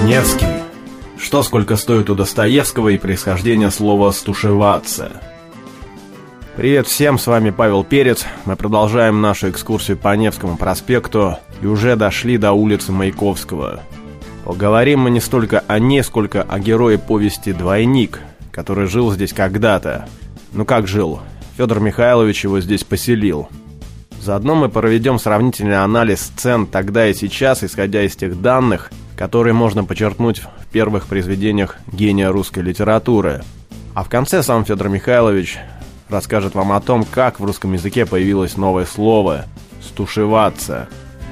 Невский. Что сколько стоит у Достоевского и происхождение слова «стушеваться». Привет всем, с вами Павел Перец. Мы продолжаем нашу экскурсию по Невскому проспекту и уже дошли до улицы Маяковского. Поговорим мы не столько о ней, сколько о герое повести «Двойник», который жил здесь когда-то. Ну как жил? Федор Михайлович его здесь поселил. Заодно мы проведем сравнительный анализ сцен тогда и сейчас, исходя из тех данных, которые можно почерпнуть в первых произведениях гения русской литературы. А в конце сам Федор Михайлович расскажет вам о том, как в русском языке появилось новое слово «стушеваться».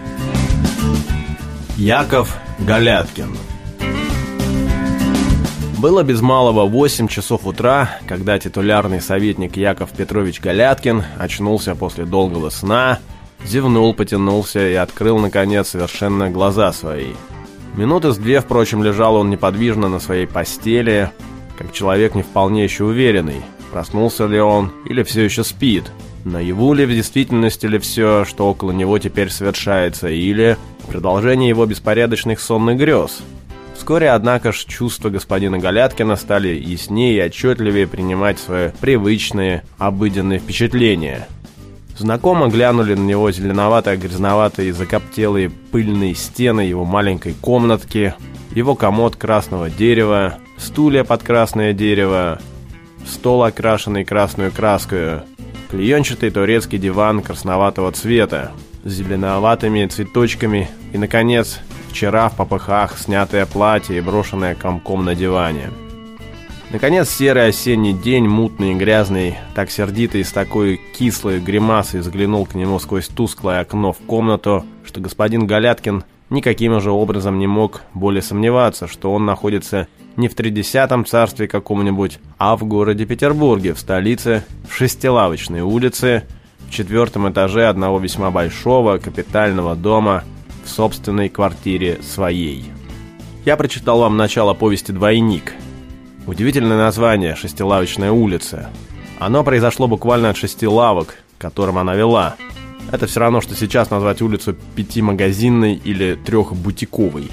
Яков Галяткин. Было без малого 8 часов утра, когда титулярный советник Яков Петрович Галяткин очнулся после долгого сна, зевнул, потянулся и открыл, наконец, совершенно глаза свои. Минуты с две, впрочем, лежал он неподвижно на своей постели, как человек не вполне еще уверенный, проснулся ли он или все еще спит, наяву ли в действительности ли все, что около него теперь совершается, или продолжение его беспорядочных сонных грез. Вскоре, однако ж, чувства господина Галяткина стали яснее и отчетливее принимать свои привычные, обыденные впечатления. Знакомо глянули на него зеленовато-грязноватые, закоптелые пыльные стены его маленькой комнатки, его комод красного дерева, стулья под красное дерево, стол, окрашенный красную краской, клеенчатый турецкий диван красноватого цвета с зеленоватыми цветочками и, наконец, вчера в попыхах снятое платье и брошенное комком на диване. Наконец, серый осенний день, мутный и грязный, так сердито и с такой кислой гримасой заглянул к нему сквозь тусклое окно в комнату, что господин Галяткин никаким же образом не мог более сомневаться, что он находится не в 30-м царстве каком-нибудь, а в городе Петербурге, в столице, в Шестилавочной улице, в 4-м этаже одного весьма большого капитального дома, в собственной квартире своей. Я прочитал вам начало повести «Двойник». Удивительное название «Шестилавочная улица». Оно произошло буквально от 6 лавок, к которым она вела. Это все равно, что сейчас назвать улицу 5-магазинной или 3-бутиковой.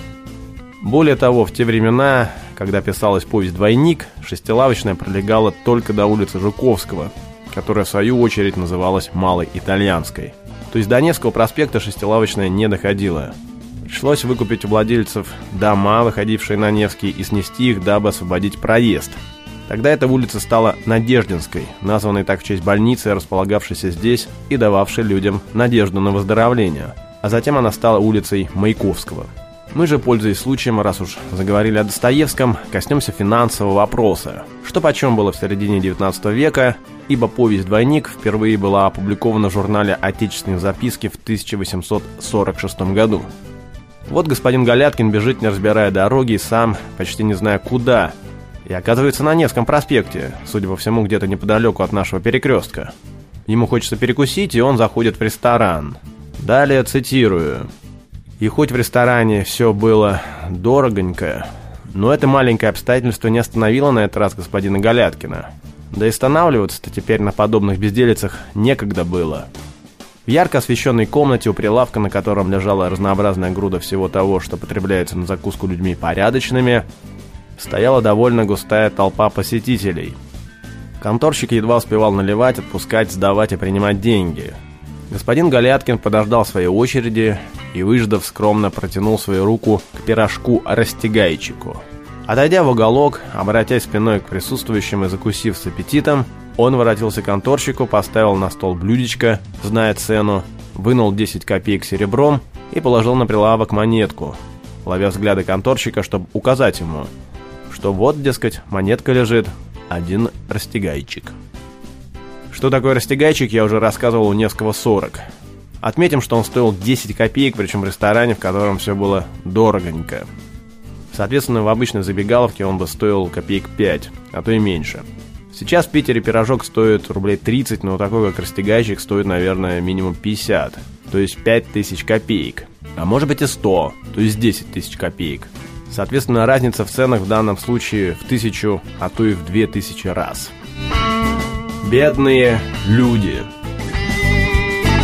Более того, в те времена, когда писалась повесть «Двойник», Шестилавочная пролегала только до улицы Жуковского, которая в свою очередь называлась Малой Итальянской. То есть до Невского проспекта Шестилавочная не доходила. Пришлось выкупить у владельцев дома, выходившие на Невский, и снести их, дабы освободить проезд. Тогда эта улица стала Надеждинской, названной так в честь больницы, располагавшейся здесь и дававшей людям надежду на выздоровление. А затем она стала улицей Маяковского. Мы же, пользуясь случаем, раз уж заговорили о Достоевском, коснемся финансового вопроса. Что почем было в середине 19 века, ибо повесть «Двойник» впервые была опубликована в журнале «Отечественные записки» в 1846 году. Вот господин Галяткин бежит, не разбирая дороги, и сам, почти не зная куда, и оказывается на Невском проспекте, судя по всему, где-то неподалеку от нашего перекрестка. Ему хочется перекусить, и он заходит в ресторан. Далее цитирую. «И хоть в ресторане все было дорогонько, но это маленькое обстоятельство не остановило на этот раз господина Галяткина. Да и останавливаться-то теперь на подобных безделицах некогда было». В ярко освещенной комнате у прилавка, на котором лежала разнообразная груда всего того, что потребляется на закуску людьми порядочными, стояла довольно густая толпа посетителей. Конторщик едва успевал наливать, отпускать, сдавать и принимать деньги. Господин Галяткин подождал своей очереди и, выждав, скромно протянул свою руку к пирожку-растягайчику. Отойдя в уголок, обратясь спиной к присутствующим и закусив с аппетитом, он воротился к конторщику, поставил на стол блюдечко, зная цену, вынул 10 копеек серебром и положил на прилавок монетку, ловя взгляды конторщика, чтобы указать ему, что вот, дескать, монетка лежит, 1 растягайчик. Что такое растягайчик, я уже рассказывал у Невского 40. Отметим, что он стоил 10 копеек, причем в ресторане, в котором все было дорогонько. Соответственно, в обычной забегаловке он бы стоил копеек 5, а то и меньше. Сейчас в Питере пирожок стоит рублей 30, но такой, как растягайчик, стоит, наверное, минимум 50, то есть 5000 копеек. А может быть и 100, то есть 10 тысяч копеек. Соответственно, разница в ценах в данном случае в 1000, а то и в 2000 раз. Бедные люди.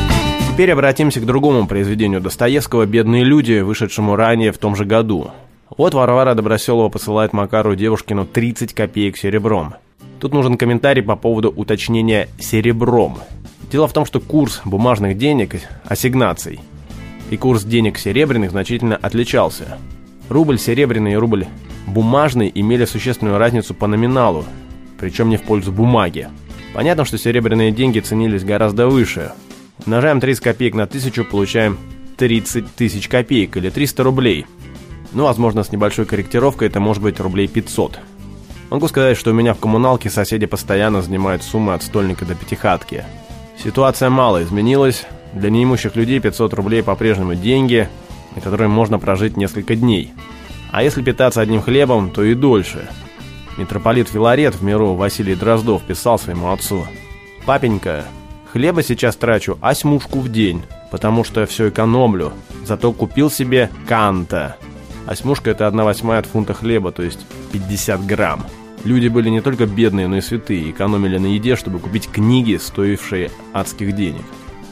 Теперь обратимся к другому произведению Достоевского «Бедные люди», вышедшему ранее в том же году. Вот Варвара Доброселова посылает Макару Девушкину 30 копеек серебром. Тут нужен комментарий по поводу уточнения «серебром». Дело в том, что курс бумажных денег, ассигнаций, и курс денег серебряных значительно отличался. Рубль серебряный и рубль бумажный имели существенную разницу по номиналу, причем не в пользу бумаги. Понятно, что серебряные деньги ценились гораздо выше. Умножаем 30 копеек на 1000, получаем 30 тысяч копеек или 300 рублей. Ну, возможно, с небольшой корректировкой это может быть рублей 500. Могу сказать, что у меня в коммуналке соседи постоянно занимают суммы от стольника до пятихатки. Ситуация мало изменилась. Для неимущих людей 500 рублей по-прежнему деньги, на которые можно прожить несколько дней. А если питаться одним хлебом, то и дольше. Митрополит Филарет, в миру Василий Дроздов, писал своему отцу: «Папенька, хлеба сейчас трачу 8 в день, потому что все экономлю, зато купил себе канта». 8 – это 1/8 от фунта хлеба, то есть 50 грамм. Люди были не только бедные, но и святые, экономили на еде, чтобы купить книги, стоившие адских денег.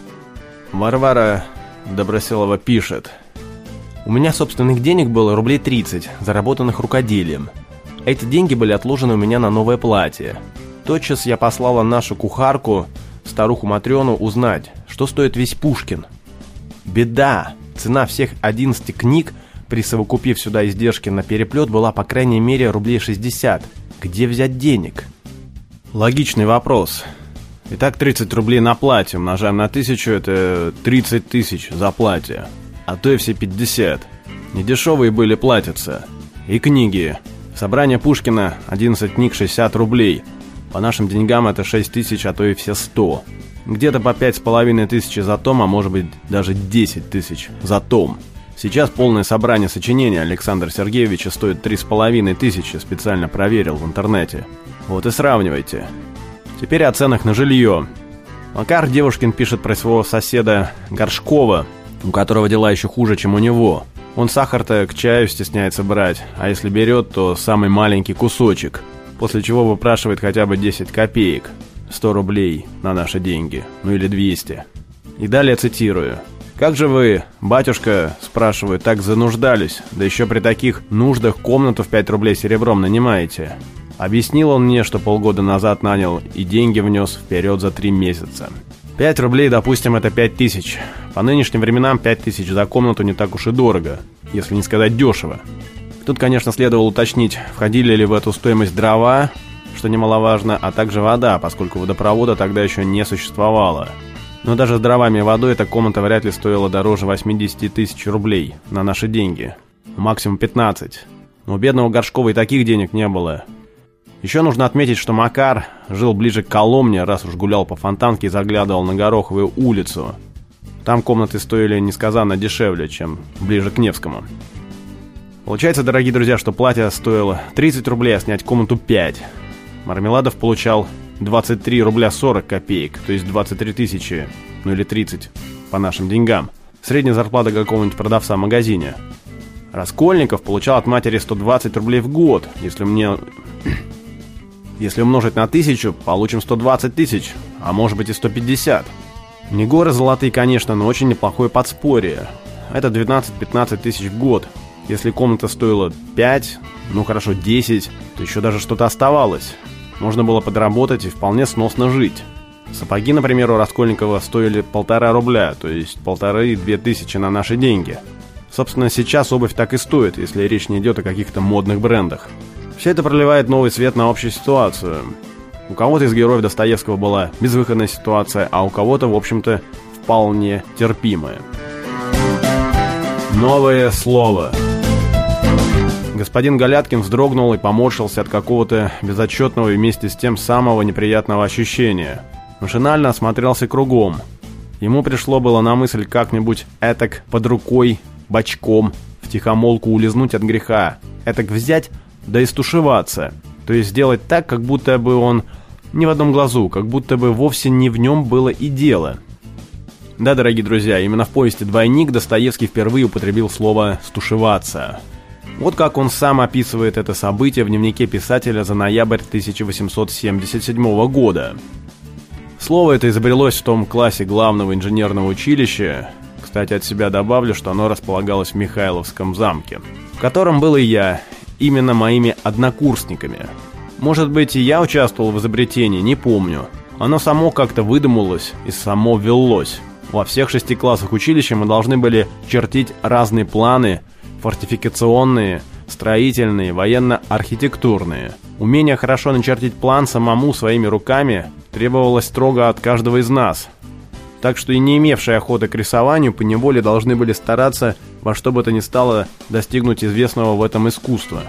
Варвара Доброселова пишет: «У меня собственных денег было рублей 30, заработанных рукоделием. Эти деньги были отложены у меня на новое платье. Тотчас я послала нашу кухарку, старуху Матрёну, узнать, что стоит весь Пушкин. Беда! Цена всех 11 книг, присовокупив сюда издержки на переплет, была по крайней мере рублей 60. Где взять денег?» Логичный вопрос. Итак, 30 рублей на платье умножаем на 1000, это 30 тысяч за платье. А то и все 50. Недешевые были платьица. И книги. Собрание Пушкина, 11 книг, 60 рублей. По нашим деньгам это 6 тысяч, а то и все 100. Где-то по 5500 за том, а может быть даже 10 тысяч за том. Сейчас полное собрание сочинений Александра Сергеевича стоит 3500, специально проверил в интернете. Вот и сравнивайте. Теперь о ценах на жилье. Макар Девушкин пишет про своего соседа Горшкова, у которого дела еще хуже, чем у него. Он сахар-то к чаю стесняется брать, а если берет, то самый маленький кусочек, после чего выпрашивает хотя бы 10 копеек, 100 рублей на наши деньги, ну или 200. И далее цитирую: «Как же вы, батюшка, спрашиваю, так зануждались, да еще при таких нуждах комнату в 5 рублей серебром нанимаете?» Объяснил он мне, что полгода назад нанял и деньги внес вперед за 3 месяца. 5 рублей, допустим, это 5000. По нынешним временам 5000 за комнату не так уж и дорого, если не сказать дешево. Тут, конечно, следовало уточнить, входили ли в эту стоимость дрова, что немаловажно, а также вода, поскольку водопровода тогда еще не существовало. Но даже с дровами и водой эта комната вряд ли стоила дороже 80 тысяч рублей на наши деньги. Максимум 15. Но у бедного Горшкова и таких денег не было. Еще нужно отметить, что Макар жил ближе к Коломне, раз уж гулял по Фонтанке и заглядывал на Гороховую улицу. Там комнаты стоили несказанно дешевле, чем ближе к Невскому. Получается, дорогие друзья, что платье стоило 30 рублей, а снять комнату 5. Мармеладов получал 23 рубля 40 копеек, то есть 23 тысячи, ну или 30 по нашим деньгам. Средняя зарплата какого-нибудь продавца в магазине. Раскольников получал от матери 120 рублей в год. Если умножить на 1000, получим 120 тысяч, а может быть и 150. Не горы золотые, конечно, но очень неплохое подспорье. Это 12-15 тысяч в год. Если комната стоила 5, ну хорошо 10, то еще даже что-то оставалось. Можно было подработать и вполне сносно жить. Сапоги, например, у Раскольникова стоили 1,5 рубля, то есть 1500-2 тысячи на наши деньги. Собственно, сейчас обувь так и стоит, если речь не идет о каких-то модных брендах. Все это проливает новый свет на общую ситуацию. У кого-то из героев Достоевского была безвыходная ситуация, а у кого-то, в общем-то, вполне терпимая. Новое слово. Господин Галяткин вздрогнул и поморщился от какого-то безотчетного и вместе с тем самого неприятного ощущения. Машинально осмотрелся кругом. Ему пришло было на мысль как-нибудь этак под рукой, бочком, втихомолку улизнуть от греха, этак взять да и стушеваться, то есть сделать так, как будто бы он не в одном глазу, как будто бы вовсе не в нем было и дело. Да, дорогие друзья, именно в повести «Двойник» Достоевский впервые употребил слово «стушеваться». Вот как он сам описывает это событие в дневнике писателя за ноябрь 1877 года. Слово это изобрелось в том классе главного инженерного училища, Кстати, от себя добавлю, что оно располагалось в Михайловском замке, в котором был и я, именно моими однокурсниками. Может быть, и я участвовал в изобретении, не помню. Оно само как-то выдумалось и само велось. Во всех 6 классах училища мы должны были чертить разные планы, фортификационные, строительные, военно-архитектурные. Умение хорошо начертить план самому своими руками требовалось строго от каждого из нас. Так что и не имевшие охоты к рисованию поневоле должны были стараться во что бы то ни стало достигнуть известного в этом искусства.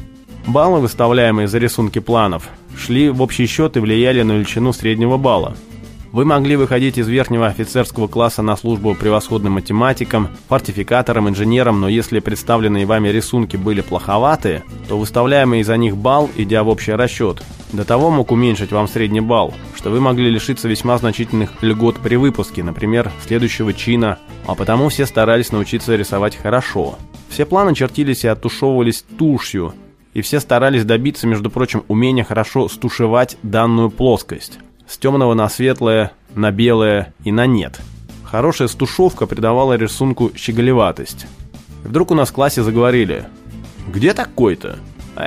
Баллы, выставляемые за рисунки планов, шли в общий счет и влияли на величину среднего балла. Вы могли выходить из верхнего офицерского класса на службу превосходным математикам, фортификаторам, инженерам, но если представленные вами рисунки были плоховатые, то выставляемый за них балл, идя в общий расчет, до того мог уменьшить вам средний балл, что вы могли лишиться весьма значительных льгот при выпуске, например, следующего чина, а потому все старались научиться рисовать хорошо. Все планы чертились и оттушевывались тушью, и все старались добиться, между прочим, умения хорошо стушевать данную плоскость. С темного на светлое, на белое и на нет. Хорошая стушевка придавала рисунку щеголеватость. И вдруг у нас в классе заговорили: «Где такой-то?»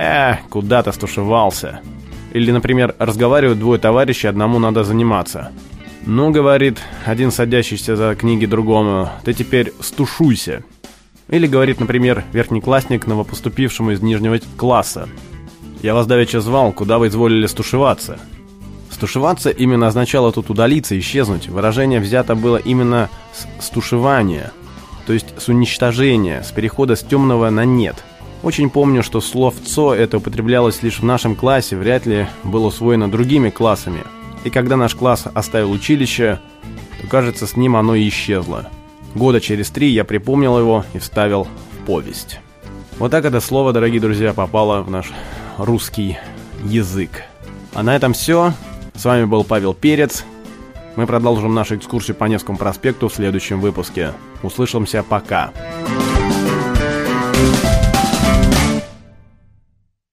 Куда-то стушевался». Или, например, разговаривают двое товарищей, одному надо заниматься. «Ну, — говорит один садящийся за книги другому, — ты теперь стушуйся». Или говорит, например, верхнеклассник новопоступившему из нижнего класса: «Я вас давеча звал, куда вы изволили стушеваться?» Стушеваться именно означало тут удалиться, исчезнуть. Выражение взято было именно с стушевания, то есть с уничтожения, с перехода с темного на нет. Очень помню, что словцо это употреблялось лишь в нашем классе, вряд ли было усвоено другими классами. И когда наш класс оставил училище, то, кажется, с ним оно и исчезло. Года через 3 я припомнил его и вставил в повесть. Вот так это слово, дорогие друзья, попало в наш русский язык. А на этом все. С вами был Павел Перец. Мы продолжим нашу экскурсию по Невскому проспекту в следующем выпуске. Услышимся, пока.